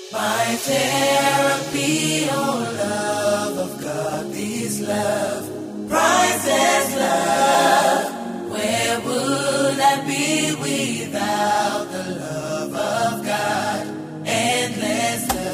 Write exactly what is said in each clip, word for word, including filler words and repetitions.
My therapy, oh love of God, this love, priceless love. Where would I be without the love of God? Endless love.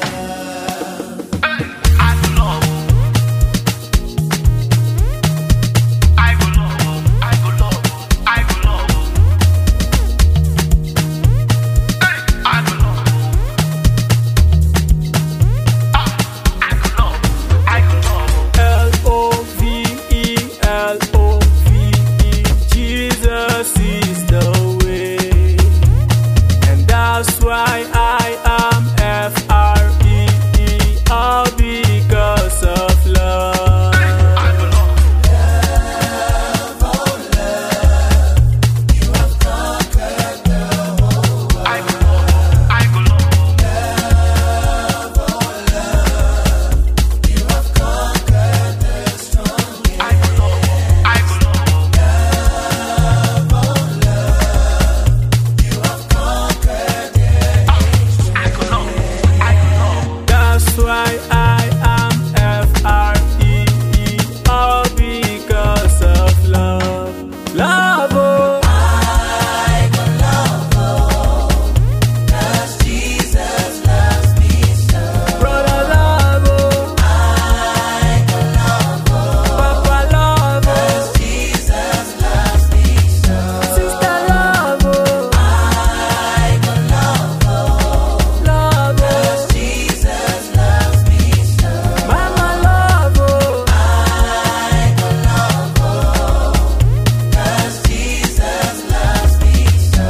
Why I am F R E E, all because of love. Love, oh love, you have conquered the whole world. I go love, I go love. Love, oh love, you have conquered the strongest. I go love, I go love. Love, oh love, you have conquered the That's why I am F R E E, all because of love. Love, oh. I go love, oh, 'cause Jesus loves me so. Brother, love, oh. I go love, oh, Papa, love, oh. 'cause Jesus loves me so. Sister, love, oh. I go love, oh, Love, oh. 'cause Jesus loves me so. Mama, love, oh. I go love, oh, 'cause Jesus loves me so.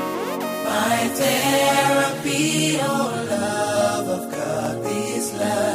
My therapy, oh love of God, this love.